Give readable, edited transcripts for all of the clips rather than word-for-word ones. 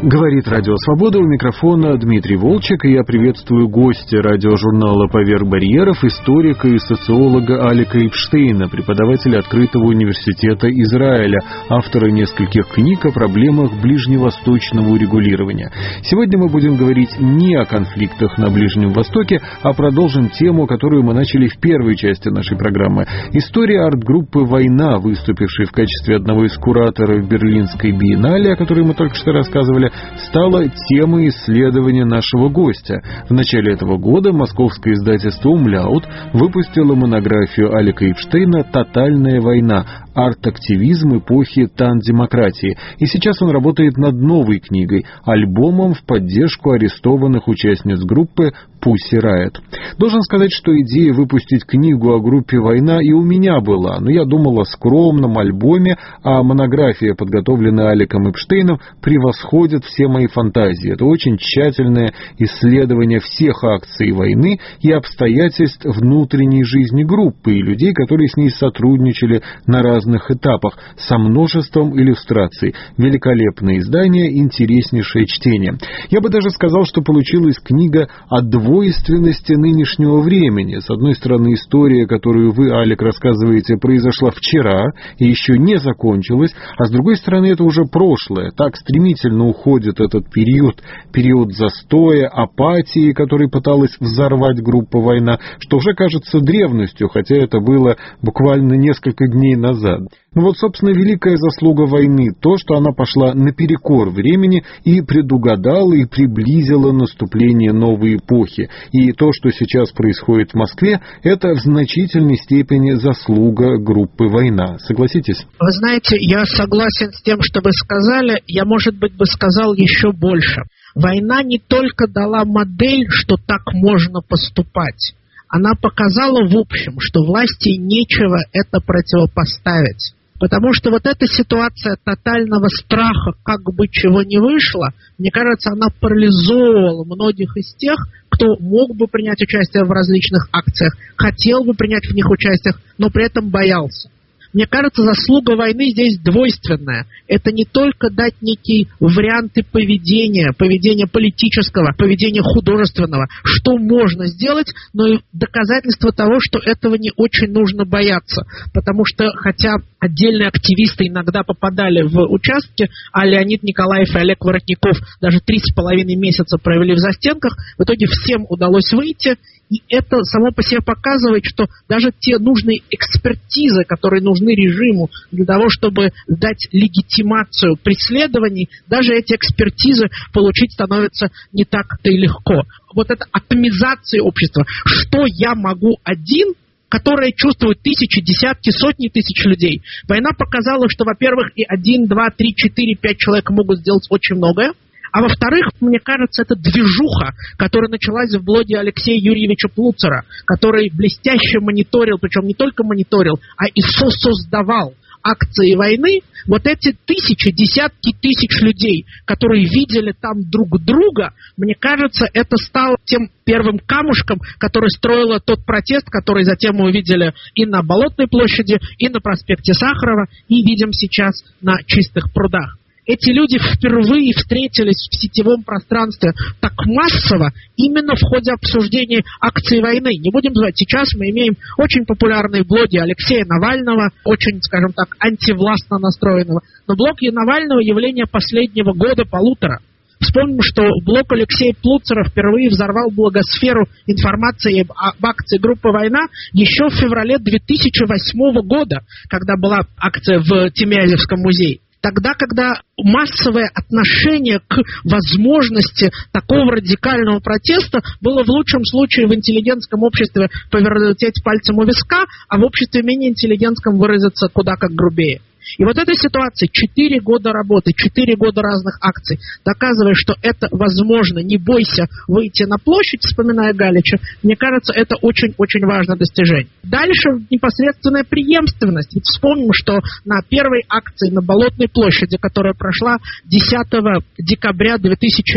Говорит Радио Свобода, у микрофона Дмитрий Волчек, и я приветствую гостя радиожурнала «Поверх барьеров», историка и социолога Алика Эпштейна, преподавателя Открытого университета Израиля, автора нескольких книг о проблемах ближневосточного урегулирования. Сегодня мы будем говорить не о конфликтах на Ближнем Востоке, а продолжим тему, которую мы начали в первой части нашей программы. История арт-группы «Война», выступившей в качестве одного из кураторов Берлинской биеннале, о которой мы только что рассказывали, стала темой исследования нашего гостя. В начале этого года московское издательство «Умляут» выпустило монографию Алика Эпштейна «Тотальная война. Арт-активизм эпохи тан-демократии». И сейчас он работает над новой книгой, альбомом в поддержку арестованных участниц группы Pussy Riot. Должен сказать, что идея выпустить книгу о группе «Война» и у меня была, но я думал о скромном альбоме, а монография, подготовленная Аликом Эпштейном, превосходит все мои фантазии. Это очень тщательное исследование всех акций войны и обстоятельств внутренней жизни группы и людей, которые с ней сотрудничали на разных этапах, со множеством иллюстраций. Великолепное издание, интереснейшее чтение. Я бы даже сказал, что получилась книга о двойственности нынешнего времени. С одной стороны, история, которую вы, Алик, рассказываете, произошла вчера и еще не закончилась, а с другой стороны, это уже прошлое. Так стремительно уходит этот период застоя, апатии, который пыталась взорвать группа «Война», что уже кажется древностью, хотя это было буквально несколько дней назад. Ну вот, собственно, великая заслуга войны — то, что она пошла наперекор времени и предугадала и приблизила наступление новой эпохи. И то, что сейчас происходит в Москве, это в значительной степени заслуга группы «Война». Согласитесь? Вы знаете, я согласен с тем, что вы сказали. Я, может быть, бы сказал еще больше. Война не только дала модель, что так можно поступать. Она показала в общем, что власти нечего это противопоставить. Потому что вот эта ситуация тотального страха, как бы чего ни вышло, мне кажется, она парализовывала многих из тех, кто мог бы принять участие в различных акциях, хотел бы принять в них участие, но при этом боялся. Мне кажется, заслуга войны здесь двойственная. Это не только дать некие варианты поведения политического, поведения художественного, что можно сделать, но и доказательство того, что этого не очень нужно бояться. Потому что, хотя отдельные активисты иногда попадали в участки, а Леонид Николаев и Олег Воротников даже 3,5 месяца провели в застенках, в итоге всем удалось выйти. И это само по себе показывает, что даже те нужные экспертизы, которые нужны режиму для того, чтобы дать легитимацию преследований, даже эти экспертизы получить становится не так-то и легко. Вот эта атомизация общества. Что я могу один, которые чувствуют тысячи, десятки, сотни тысяч людей. Война показала, что, во-первых, и 1, 2, 3, 4, 5 человек могут сделать очень многое. А во-вторых, мне кажется, это движуха, которая началась в блоге Алексея Юрьевича Плуцера, который блестяще мониторил, причем не только мониторил, а и создавал акции войны. Вот эти тысячи, десятки тысяч людей, которые видели там друг друга, мне кажется, это стало тем первым камушком, который строило тот протест, который затем мы увидели и на Болотной площади, и на проспекте Сахарова, и видим сейчас на Чистых прудах. Эти люди впервые встретились в сетевом пространстве так массово именно в ходе обсуждения акций войны. Не будем забывать, сейчас мы имеем очень популярные блоги Алексея Навального, очень, скажем так, антивластно настроенного. Но блог Навального — явление последнего года-полутора. Вспомним, что блог Алексея Плуцера впервые взорвал блогосферу информации об акции группы «Война» еще в феврале 2008 года, когда была акция в Тимирязевском музее. Тогда, когда массовое отношение к возможности такого радикального протеста было в лучшем случае в интеллигентском обществе повертеть пальцем у виска, а в обществе менее интеллигентском выразиться куда как грубее. И вот эта ситуация, 4 года работы, 4 года разных акций, доказывая, что это возможно, не бойся выйти на площадь, вспоминая Галича, мне кажется, это очень-очень важное достижение. Дальше непосредственная преемственность. Ведь вспомним, что на первой акции на Болотной площади, которая прошла 10 декабря 2000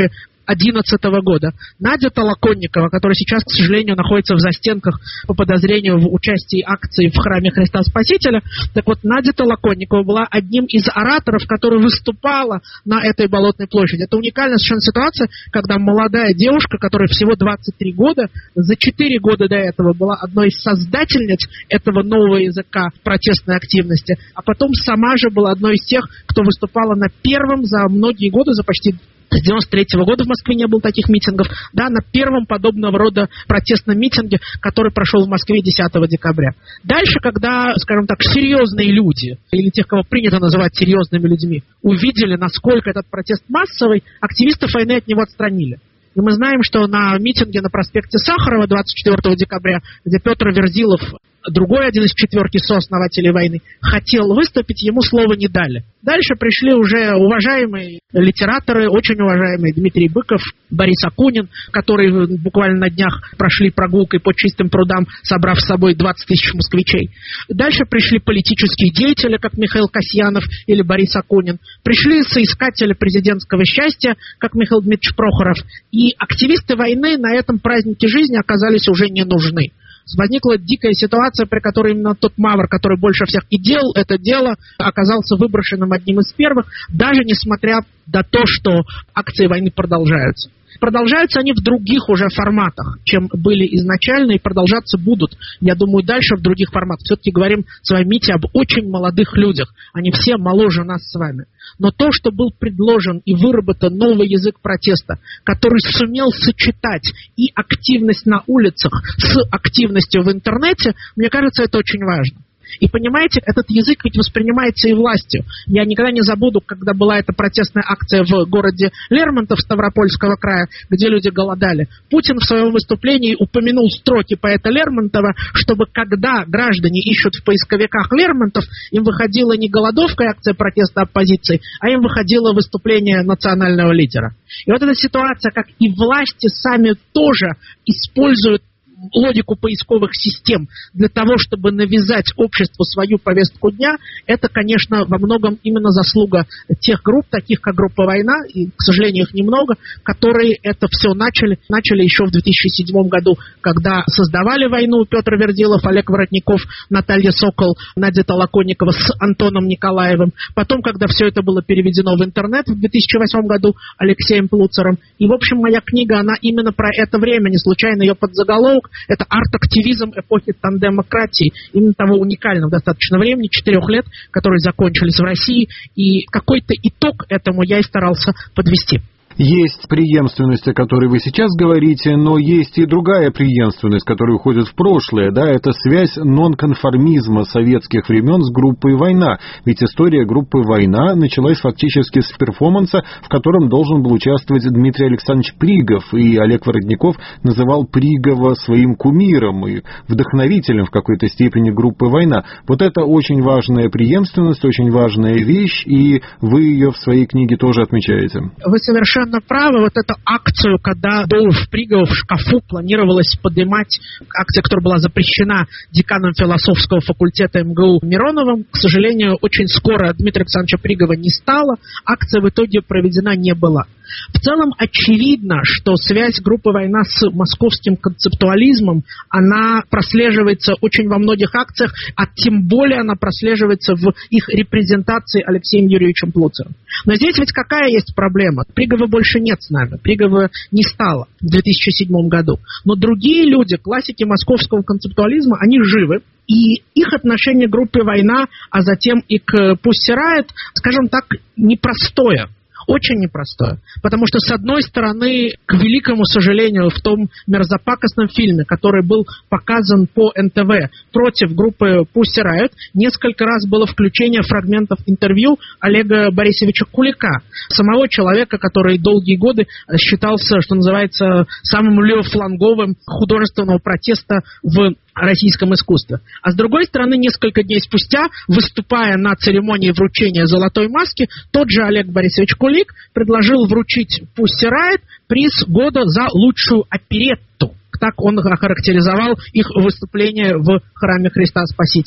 2011 года. Надя Толоконникова, которая сейчас, к сожалению, находится в застенках по подозрению в участии акции в храме Христа Спасителя. Так вот, Надя Толоконникова была одним из ораторов, который выступала на этой Болотной площади. Это уникальная совершенно ситуация, когда молодая девушка, которая всего 23 года, за 4 года до этого была одной из создательниц этого нового языка протестной активности, а потом сама же была одной из тех, кто выступала на первом за многие годы, за почти с 93 года в Москве не было таких митингов, да, на первом подобного рода протестном митинге, который прошел в Москве 10 декабря. Дальше, когда, скажем так, серьезные люди, или тех, кого принято называть серьезными людьми, увидели, насколько этот протест массовый, активистов войны от него отстранили. И мы знаем, что на митинге на проспекте Сахарова 24 декабря, где Петр Верзилов, другой один из четверки сооснователей войны, хотел выступить, ему слова не дали. Дальше пришли уже уважаемые литераторы, очень уважаемые Дмитрий Быков, Борис Акунин, которые буквально на днях прошли прогулкой по чистым прудам, собрав с собой 20 тысяч москвичей. Дальше пришли политические деятели, как Михаил Касьянов или Борис Акунин. Пришли соискатели президентского счастья, как Михаил Дмитриевич Прохоров. И активисты войны на этом празднике жизни оказались уже не нужны. Возникла дикая ситуация, при которой именно тот мавр, который больше всех и делал это дело, оказался выброшенным одним из первых, даже несмотря на то, что акции войны продолжаются. Продолжаются они в других уже форматах, чем были изначально, и продолжаться будут, я думаю, дальше в других форматах. Все-таки говорим с вами, Митя, об очень молодых людях. Они все моложе нас с вами. Но то, что был предложен и выработан новый язык протеста, который сумел сочетать и активность на улицах с активностью в интернете, мне кажется, это очень важно. И понимаете, этот язык ведь воспринимается и властью. Я никогда не забуду, когда была эта протестная акция в городе Лермонтов Ставропольского края, где люди голодали. Путин в своем выступлении упомянул строки поэта Лермонтова, чтобы когда граждане ищут в поисковиках Лермонтов, им выходила не голодовка и акция протеста оппозиции, а им выходило выступление национального лидера. И вот эта ситуация, как и власти сами тоже используют логику поисковых систем для того, чтобы навязать обществу свою повестку дня, это, конечно, во многом именно заслуга тех групп, таких как группа «Война», и, к сожалению, их немного, которые это все начали еще в 2007 году, когда создавали «Войну» Петр Верзилов, Олег Воротников, Наталья Сокол, Надя Толоконникова с Антоном Николаевым. Потом, когда все это было переведено в интернет в 2008 году Алексеем Плуцером. И, в общем, моя книга, она именно про это время, не случайно ее подзаголовок. Это арт-активизм эпохи тандемократии, именно того уникального достаточно времени, 4 лет, которые закончились в России, и какой-то итог этому я и старался подвести. Есть преемственность, о которой вы сейчас говорите, но есть и другая преемственность, которая уходит в прошлое. Да, это связь нонконформизма советских времен с группой «Война». Ведь история группы «Война» началась фактически с перформанса, в котором должен был участвовать Дмитрий Александрович Пригов. И Олег Воротников называл Пригова своим кумиром и вдохновителем в какой-то степени группы «Война». Вот это очень важная преемственность, очень важная вещь, и вы ее в своей книге тоже отмечаете. Вы совершенно правы. Вот эту акцию, когда Долов Пригов в шкафу планировалось поднимать, акция, которая была запрещена деканом философского факультета МГУ Мироновым, к сожалению, очень скоро Дмитрия Александровича Пригова не стало, акция в итоге проведена не была. В целом очевидно, что связь группы «Война» с московским концептуализмом, она прослеживается очень во многих акциях, а тем более она прослеживается в их репрезентации Алексеем Юрьевичем Плуцером. Но здесь ведь какая есть проблема? Пригова больше нет с нами, Пригова не стало в 2007 году. Но другие люди, классики московского концептуализма, они живы. И их отношение к группе «Война», а затем и к Pussy Riot, скажем так, непростое. Очень непростое. Потому что, с одной стороны, к великому сожалению, в том мерзопакостном фильме, который был показан по НТВ против группы Pussy Riot, несколько раз было включение фрагментов интервью Олега Борисовича Кулика, самого человека, который долгие годы считался, что называется, самым левофланговым художественного протеста в российском искусстве. А с другой стороны, несколько дней спустя, выступая на церемонии вручения золотой маски, тот же Олег Борисович Кулик предложил вручить Pussy Riot приз года за лучшую оперетту. Так он охарактеризовал их выступление в храме Христа Спасителя.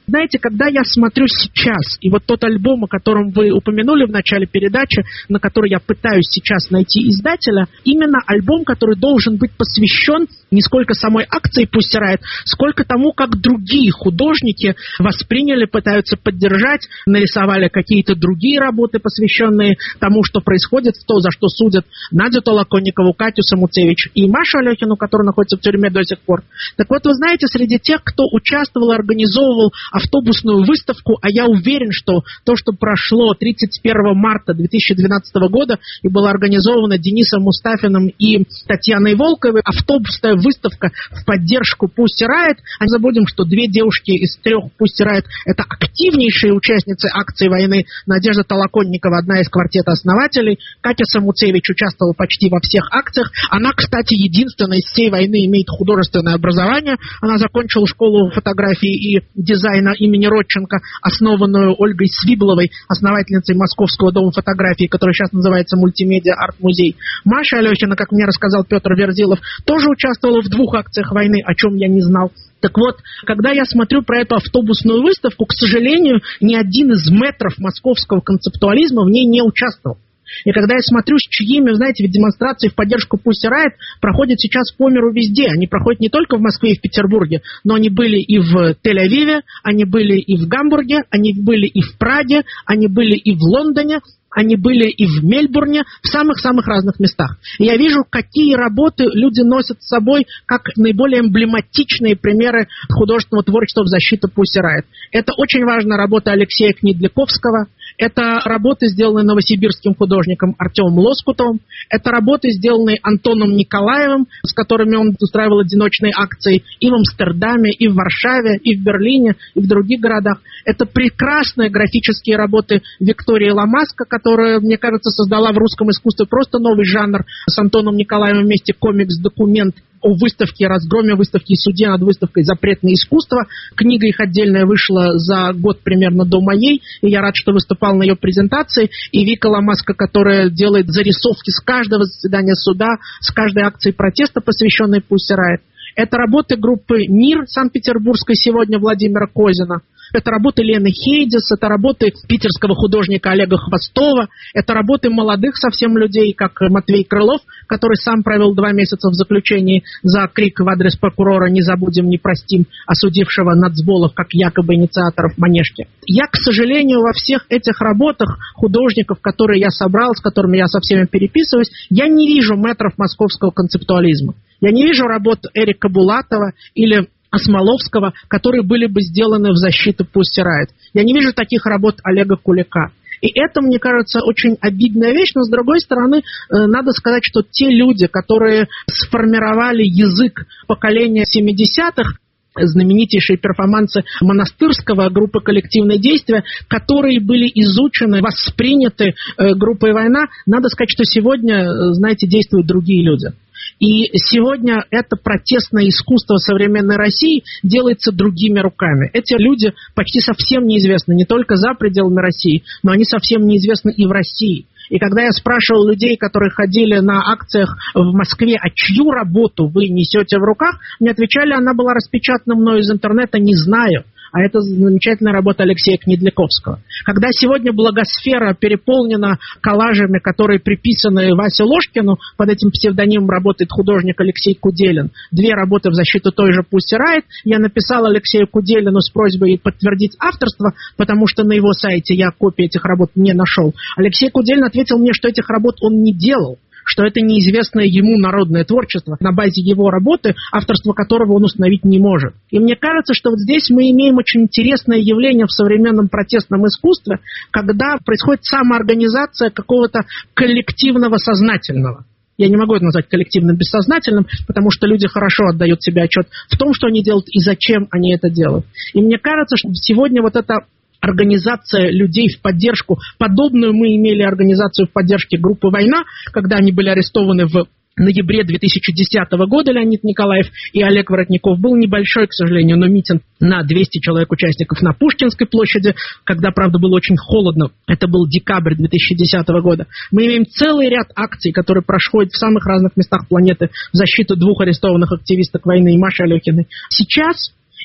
Знаете, когда я смотрю сейчас, и вот тот альбом, о котором вы упомянули в начале передачи, на который я пытаюсь сейчас найти издателя, именно альбом, который должен быть посвящен не сколько самой акции «Пусть Райт», сколько тому, как другие художники восприняли, пытаются поддержать, нарисовали какие-то другие работы, посвященные тому, что происходит, то, за что судят Надю Толоконникову, Катю Самуцевич и Машу Алехину, которая находится в тюрьме до сих пор. Так вот, вы знаете, среди тех, кто участвовал и организовывал автобусную выставку, а я уверен, что то, что прошло 31 марта 2012 года и было организовано Денисом Мустафиным и Татьяной Волковой, автобусная выставка в поддержку «Пусть Райт». А не забудем, что 2 девушки из 3 «Пусть Райт» — это активнейшие участницы акции войны. Надежда Толоконникова, одна из квартета основателей. Катя Самуцевич участвовала почти во всех акциях. Она, кстати, единственная из всей войны имеет художественное образование. Она закончила школу фотографии и дизайна имени Родченко, основанную Ольгой Свибловой, основательницей Московского дома фотографии, который сейчас называется Мультимедиа Арт-музей. Маша Алехина, как мне рассказал Петр Верзилов, тоже участвовала в 2 акциях войны, о чем я не знал. Так вот, когда я смотрю про эту автобусную выставку, к сожалению, ни один из мэтров московского концептуализма в ней не участвовал. И когда я смотрю, с чьими, знаете, ведь демонстрации в поддержку «Пусть Райт» проходят сейчас по миру везде. Они проходят не только в Москве и в Петербурге, но они были и в Тель-Авиве, они были и в Гамбурге, они были и в Праге, они были и в Лондоне, они были и в Мельбурне, в самых-самых разных местах. И я вижу, какие работы люди носят с собой, как наиболее эмблематичные примеры художественного творчества в защиту «Пусть Райт». Это очень важная работа Алексея Кнедляковского. Это работы, сделанные новосибирским художником Артемом Лоскутовым. Это работы, сделанные Антоном Николаевым, с которыми он устраивал одиночные акции и в Амстердаме, и в Варшаве, и в Берлине, и в других городах. Это прекрасные графические работы Виктории Ламаско, которая, мне кажется, создала в русском искусстве просто новый жанр с Антоном Николаевым вместе комикс-документ о выставке, разгроме выставки и суде над выставкой «Запретное искусство». Книга их отдельная вышла за год примерно до моей, и я рад, что выступал на ее презентации. И Вика Ламаско, которая делает зарисовки с каждого заседания суда, с каждой акции протеста, посвященной «Пусть Райт». Это работы группы «Мир» Санкт-Петербургской сегодня Владимира Козина. Это работы Лены Хейдис, это работы питерского художника Олега Хвостова, это работы молодых совсем людей, как Матвей Крылов, который сам провел 2 месяца в заключении за крик в адрес прокурора «Не забудем, не простим», осудившего нацболов как якобы инициаторов Манежки. Я, к сожалению, во всех этих работах художников, которые я собрал, с которыми я со всеми переписываюсь, я не вижу мэтров московского концептуализма. Я не вижу работ Эрика Булатова или Осмоловского, которые были бы сделаны в защиту «Пусть Райт». Я не вижу таких работ Олега Кулика. И это, мне кажется, очень обидная вещь, но, с другой стороны, надо сказать, что те люди, которые сформировали язык поколения 70-х, знаменитейшие перформансы Монастырского, группы «Коллективное действие», которые были изучены, восприняты группой «Война», надо сказать, что сегодня, знаете, действуют другие люди. И сегодня это протестное искусство современной России делается другими руками. Эти люди почти совсем неизвестны не только за пределами России, но они совсем неизвестны и в России. И когда я спрашивал людей, которые ходили на акциях в Москве, а чью работу вы несете в руках, мне отвечали, она была распечатана мной из интернета, не знаю. А это замечательная работа Алексея Кнедляковского. Когда сегодня благосфера переполнена коллажами, которые приписаны Васе Ложкину, под этим псевдонимом работает художник Алексей Куделин. 2 работы в защиту той же «Пусть Райт». Я написал Алексею Куделину с просьбой подтвердить авторство, потому что на его сайте я копии этих работ не нашел. Алексей Куделин ответил мне, что этих работ он не делал, что это неизвестное ему народное творчество, на базе его работы, авторство которого он установить не может. И мне кажется, что вот здесь мы имеем очень интересное явление в современном протестном искусстве, когда происходит самоорганизация какого-то коллективного сознательного. Я не могу это назвать коллективным бессознательным, потому что люди хорошо отдают себе отчет в том, что они делают и зачем они это делают. И мне кажется, что сегодня вот это организация людей в поддержку, подобную мы имели организацию в поддержке группы «Война», когда они были арестованы в ноябре 2010 года, Леонид Николаев и Олег Воротников. Был небольшой, к сожалению, но митинг на 200 человек участников на Пушкинской площади, когда, правда, было очень холодно. Это был декабрь 2010 года. Мы имеем целый ряд акций, которые проходят в самых разных местах планеты в защиту 2 арестованных активисток войны и Маши Алехиной. Сейчас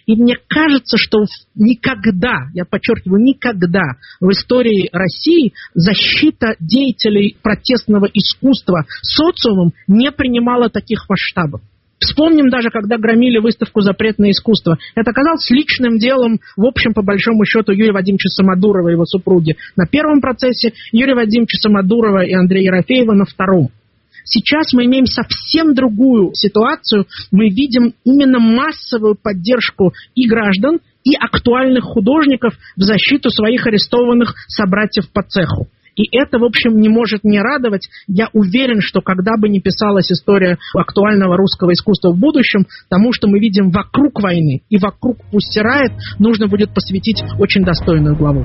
И мне кажется, что никогда, я подчеркиваю, никогда в истории России защита деятелей протестного искусства социумом не принимала таких масштабов. Вспомним даже, когда громили выставку «Запретное искусство». Это оказалось личным делом, в общем, по большому счету, Юрия Вадимовича Самодурова и его супруги на первом процессе, Юрия Вадимовича Самодурова и Андрея Ерофеева на втором. Сейчас мы имеем совсем другую ситуацию. Мы видим именно массовую поддержку и граждан, и актуальных художников в защиту своих арестованных собратьев по цеху. И это, в общем, не может не радовать. Я уверен, что когда бы ни писалась история актуального русского искусства в будущем, тому, что мы видим вокруг войны и вокруг «Пусть сирает», нужно будет посвятить очень достойную главу.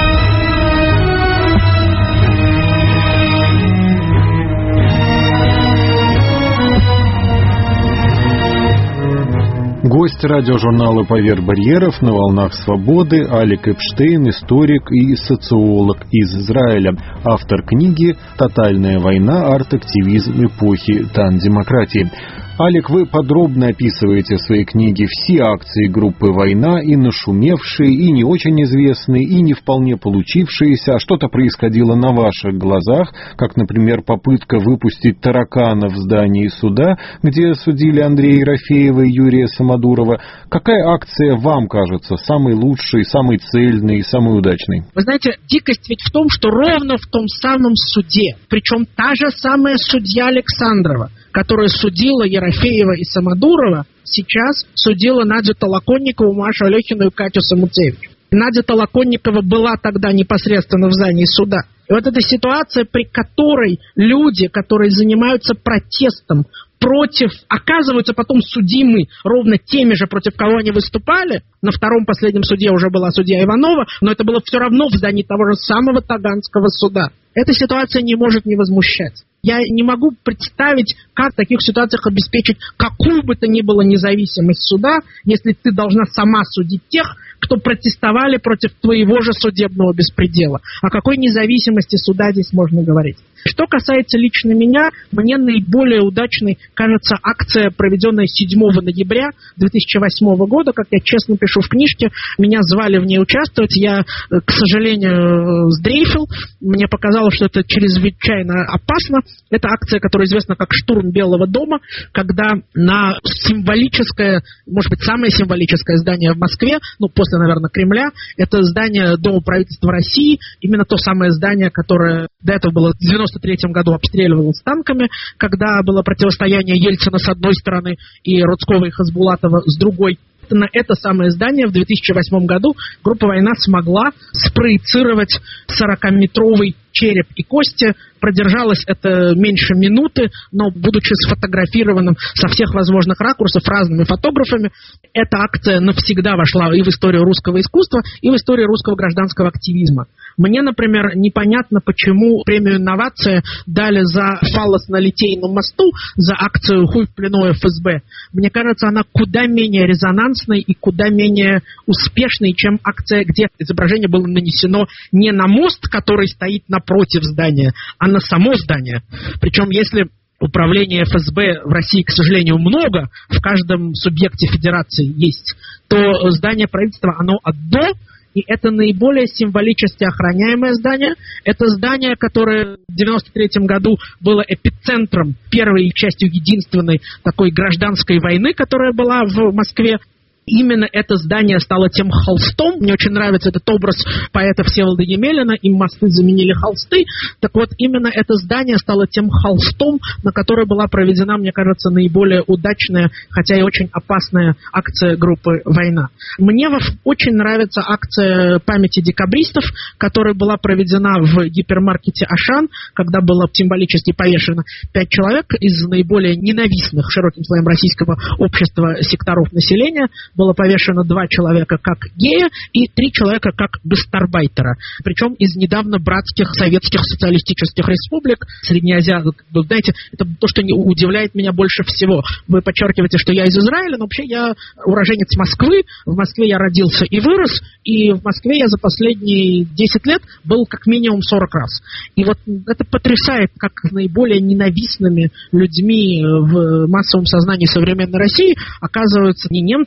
Гость радиожурнала «Поверх барьеров» на волнах свободы Алик Эпштейн, историк и социолог из Израиля, автор книги «Тотальная война. Арт-активизм эпохи Тан-демократии». Алик, вы подробно описываете в своей книге все акции группы «Война», и нашумевшие, и не очень известные, и не вполне получившиеся, а что-то происходило на ваших глазах, как, например, попытка выпустить тараканов в здании суда, где судили Андрея Ерофеева и Юрия Самодурова. Какая акция вам кажется самой лучшей, самой цельной и самой удачной? Вы знаете, дикость ведь в том, что ровно в том самом суде, причем та же самая судья Александрова, которая судила Ерофеева и Самодурова, сейчас судила Надю Толоконникову, Машу Алехину и Катю Самуцевич. Надя Толоконникова была тогда непосредственно в здании суда. И вот эта ситуация, при которой люди, которые занимаются протестом против, оказываются потом судимы ровно теми же, против кого они выступали. На втором последнем суде уже была судья Иванова, но это было все равно в здании того же самого Таганского суда. Эта ситуация не может не возмущать. Я не могу представить, как в таких ситуациях обеспечить какую бы то ни было независимость суда, если ты должна сама судить тех, кто протестовали против твоего же судебного беспредела. О какой независимости суда здесь можно говорить? Что касается лично меня, мне наиболее удачной кажется акция, проведенная 7 ноября 2008 года, как я честно пишу в книжке. Меня звали в ней участвовать, я, к сожалению, сдрейфил. Мне показалось, что это чрезвычайно опасно. Это акция, которая известна как «Штурм Белого дома», когда на символическое, может быть, самое символическое здание в Москве, после, наверное, Кремля, это здание Дома правительства России, именно то самое здание, которое до этого было в 1993 году обстреливалось танками, когда было противостояние Ельцина с одной стороны и Рудского и Хасбулатова с другой. На это самое здание в 2008 году группа «Война» смогла спроецировать 40-метровый череп и кости. Продержалось это меньше минуты, но, будучи сфотографированным со всех возможных ракурсов разными фотографами, эта акция навсегда вошла и в историю русского искусства, и в историю русского гражданского активизма. Мне, например, непонятно, почему премию «Инновация» дали за фаллос на Литейном мосту, за акцию «Хуй в плену ФСБ». Мне кажется, она куда менее резонансной и куда менее успешной, чем акция, где изображение было нанесено не на мост, который стоит напротив здания, а на само здание. Причем, если управления ФСБ в России, к сожалению, много, в каждом субъекте федерации есть, то здание правительства, оно одно, и это наиболее символически охраняемое здание. Это здание, которое в 1993 году было эпицентром первой и частью единственной такой гражданской войны, которая была в Москве. Именно это здание стало тем холстом. Мне очень нравится этот образ поэта Всеволода Емелина. Им мосты заменили холсты. Так вот, именно это здание стало тем холстом, на который была проведена, мне кажется, наиболее удачная, хотя и очень опасная акция группы «Война». Мне очень нравится акция памяти декабристов, которая была проведена в гипермаркете «Ашан», когда было символически повешено 5 человек из наиболее ненавистных широким слоям российского общества секторов населения. Было повешено 2 человека как гея и 3 человека как гастарбайтера. Причем из недавно братских советских социалистических республик, среднеазиатских. Знаете, это то, что удивляет меня больше всего. Вы подчеркиваете, что я из Израиля, но вообще я уроженец Москвы. В Москве я родился и вырос. И в Москве я за последние 10 лет был как минимум 40 раз. И вот это потрясает, как наиболее ненавистными людьми в массовом сознании современной России оказываются не немцы, которые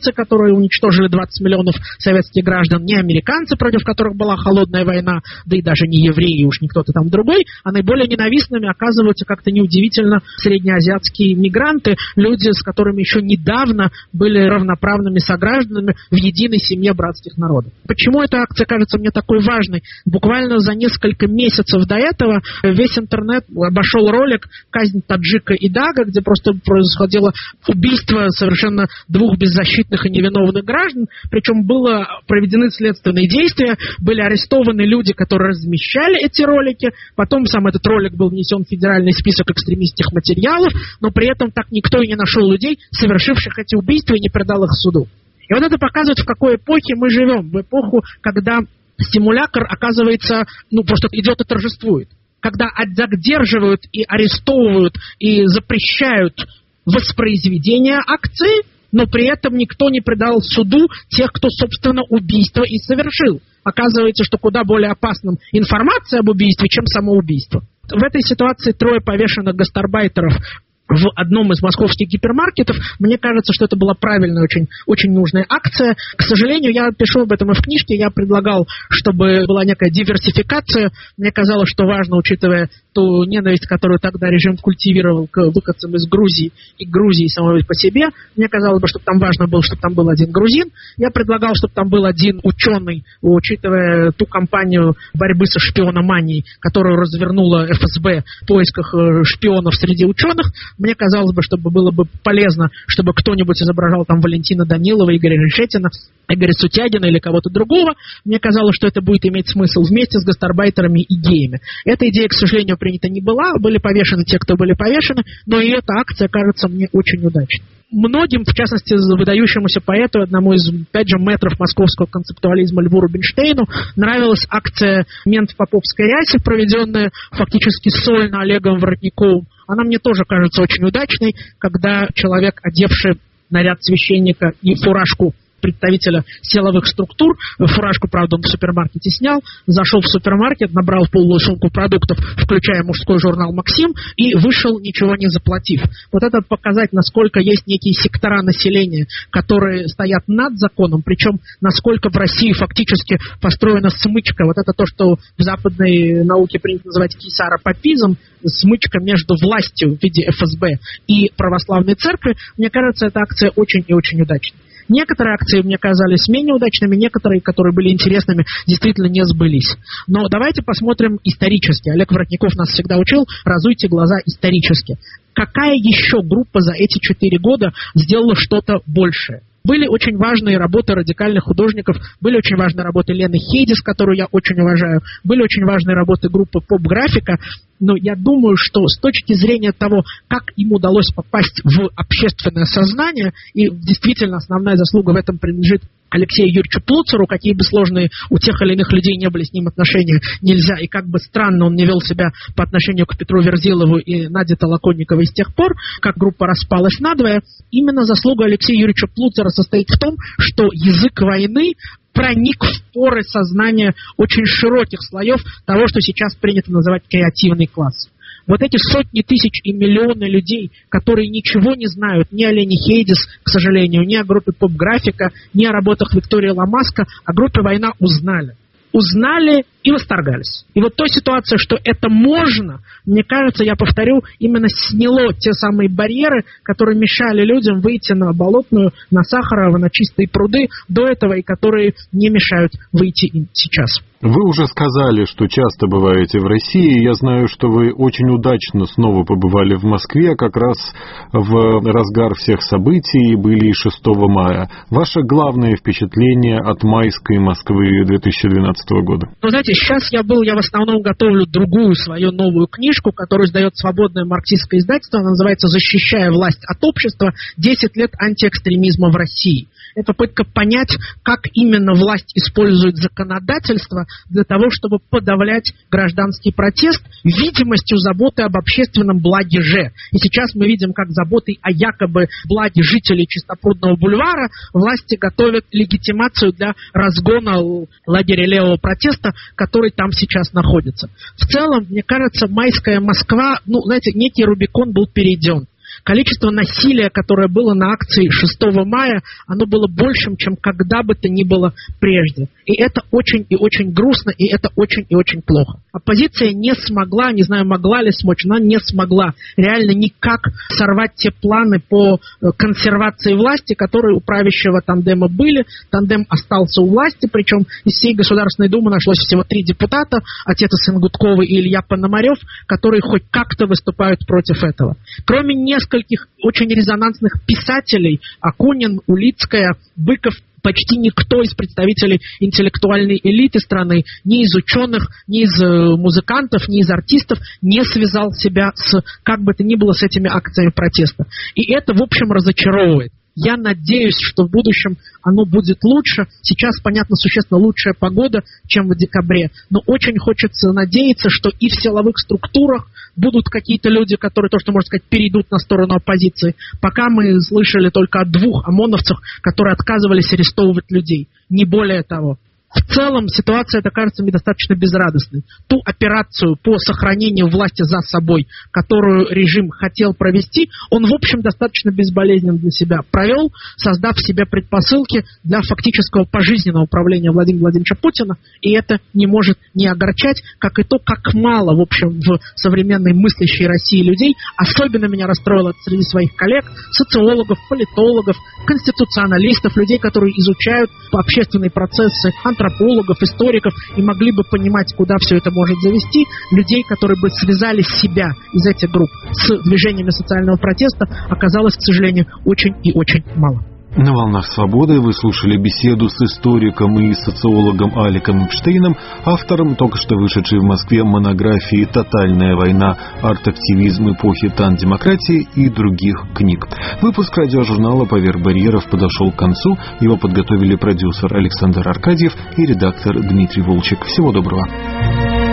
которые уничтожили 20 миллионов советских граждан, не американцы, против которых была холодная война, да и даже не евреи, уж не кто-то там другой, а наиболее ненавистными оказываются, как-то неудивительно, среднеазиатские мигранты, люди, с которыми еще недавно были равноправными согражданами в единой семье братских народов. Почему эта акция кажется мне такой важной? Буквально за несколько месяцев до этого весь интернет обошел ролик «Казнь таджика Идага», где просто происходило убийство совершенно двух беззащитных и невиновных граждан, причем было проведены следственные действия, были арестованы люди, которые размещали эти ролики, потом сам этот ролик был внесен в федеральный список экстремистских материалов, но при этом так никто и не нашел людей, совершивших эти убийства, и не предал их суду. И вот это показывает, в какой эпохе мы живем, в эпоху, когда симулятор, оказывается, просто идет и торжествует. Когда задерживают и арестовывают и запрещают воспроизведение акции, но при этом никто не предал суду тех, кто, собственно, убийство и совершил. Оказывается, что куда более опасным информация об убийстве, чем само убийство. В этой ситуации 3 повешенных гастарбайтеров в одном из московских гипермаркетов. Мне кажется, что это была правильная, очень, очень нужная акция. К сожалению, я пишу об этом и в книжке. Я предлагал, чтобы была некая диверсификация. Мне казалось, что важно, учитывая ту ненависть, которую тогда режим культивировал к выходцам из Грузии и к Грузии самой по себе. Мне казалось бы, чтобы там важно было, чтобы там был один грузин. Я предлагал, чтобы там был один ученый, учитывая ту кампанию борьбы со шпиономанией, которую развернула ФСБ в поисках шпионов среди ученых. Мне казалось бы, чтобы было бы полезно, чтобы кто-нибудь изображал там Валентина Данилова, Игоря Решетина, Игоря Сутягина или кого-то другого. Мне казалось, что это будет иметь смысл вместе с гастарбайтерами и геями. Эта идея, к сожалению, принята не была. Были повешены те, кто были повешены, но и эта акция кажется мне очень удачной. Многим, в частности, выдающемуся поэту, одному из, опять же, мэтров московского концептуализма Льву Рубинштейну, нравилась акция «Мент в поповской рясе», проведенная фактически сольно Олегом Воротниковым. Она мне тоже кажется очень удачной, когда человек, одевший наряд священника и фуражку представителя силовых структур, фуражку, правда, он в супермаркете снял, зашел в супермаркет, набрал полную сумку продуктов, включая мужской журнал «Максим», и вышел, ничего не заплатив. Вот это показать, насколько есть некие сектора населения, которые стоят над законом, причем насколько в России фактически построена смычка. Вот это то, что в западной науке принято называть кисаропапизм, смычка между властью в виде ФСБ и православной церкви. Мне кажется, эта акция очень и очень удачной. Некоторые акции мне казались менее удачными, некоторые, которые были интересными, действительно не сбылись. Но давайте посмотрим исторически. Олег Воротников нас всегда учил: разуйте глаза исторически. Какая еще группа за эти 4 года сделала что-то большее? Были очень важные работы радикальных художников, были очень важные работы Лены Хейдис, которую я очень уважаю, были очень важные работы группы «Поп-графика», но я думаю, что с точки зрения того, как им удалось попасть в общественное сознание, и действительно основная заслуга в этом принадлежит Алексею Юрьевичу Плуцеру, какие бы сложные у тех или иных людей не были с ним отношения, нельзя, и как бы странно он не вел себя по отношению к Петру Верзилову и Наде Толоконниковой с тех пор, как группа распалась надвое, именно заслуга Алексея Юрьевича Плуцера состоит в том, что язык войны проник в поры сознания очень широких слоев того, что сейчас принято называть креативный класс. Вот эти сотни тысяч и миллионы людей, которые ничего не знают ни о Лене Хейдис, к сожалению, ни о группе «Поп-графика», ни о работах Виктории Ламаско, о группе «Война» узнали и восторгались. И вот той ситуация, что это можно, мне кажется, я повторю, именно сняло те самые барьеры, которые мешали людям выйти на Болотную, на Сахарова, на Чистые пруды до этого, и которые не мешают выйти им сейчас. Вы уже сказали, что часто бываете в России. Я знаю, что вы очень удачно снова побывали в Москве, как раз в разгар всех событий, были и 6 мая. Ваше главное впечатление от майской Москвы 2012 года? Вы знаете, сейчас я в основном готовлю другую свою новую книжку, которую издает свободное марксистское издательство. Она называется «Защищая власть от общества. 10 лет антиэкстремизма в России». Это попытка понять, как именно власть использует законодательство для того, чтобы подавлять гражданский протест видимостью заботы об общественном благе же. И сейчас мы видим, как заботой о якобы благе жителей Чистопрудного бульвара власти готовят легитимацию для разгона лагеря левого протеста, который там сейчас находится. В целом, мне кажется, майская Москва, некий Рубикон был перейден. Количество насилия, которое было на акции 6 мая, оно было большим, чем когда бы то ни было прежде. И это очень и очень грустно, и это очень и очень плохо. Оппозиция не смогла, не знаю, могла ли смочь, но не смогла реально никак сорвать те планы по консервации власти, которые у правящего тандема были. Тандем остался у власти, причем из всей Государственной Думы нашлось всего 3 депутата, отец сын Гудковой и Илья Пономарев, которые хоть как-то выступают против этого. Кроме нескольких очень резонансных писателей, Акунин, Улицкая, Быков, почти никто из представителей интеллектуальной элиты страны, ни из ученых, ни из музыкантов, ни из артистов не связал себя с, как бы то ни было, с этими акциями протеста. И это, в общем, разочаровывает. Я надеюсь, что в будущем оно будет лучше. Сейчас, понятно, существенно лучшая погода, чем в декабре. Но очень хочется надеяться, что и в силовых структурах будут какие-то люди, которые, то, что можно сказать, перейдут на сторону оппозиции. Пока мы слышали только о 2 ОМОНовцах, которые отказывались арестовывать людей. Не более того. В целом ситуация эта кажется мне достаточно безрадостной. Ту операцию по сохранению власти за собой, которую режим хотел провести, он, в общем, достаточно безболезненно для себя провел, создав в себе предпосылки для фактического пожизненного управления Владимира Владимировича Путина, и это не может не огорчать, как и то, как мало, в общем, в современной мыслящей России людей. Особенно меня расстроило это среди своих коллег, социологов, политологов, конституционалистов, людей, которые изучают общественные процессы, антропологов, историков и могли бы понимать, куда все это может завести, людей, которые бы связали себя из этих групп с движениями социального протеста, оказалось, к сожалению, очень и очень мало. На «Волнах Свободы» вы слушали беседу с историком и социологом Аликом Эпштейном, автором только что вышедшей в Москве монографии «Тотальная война. Арт-активизм эпохи тан-демократии» и других книг. Выпуск радиожурнала «Поверх барьеров» подошел к концу. Его подготовили продюсер Александр Аркадьев и редактор Дмитрий Волчек. Всего доброго.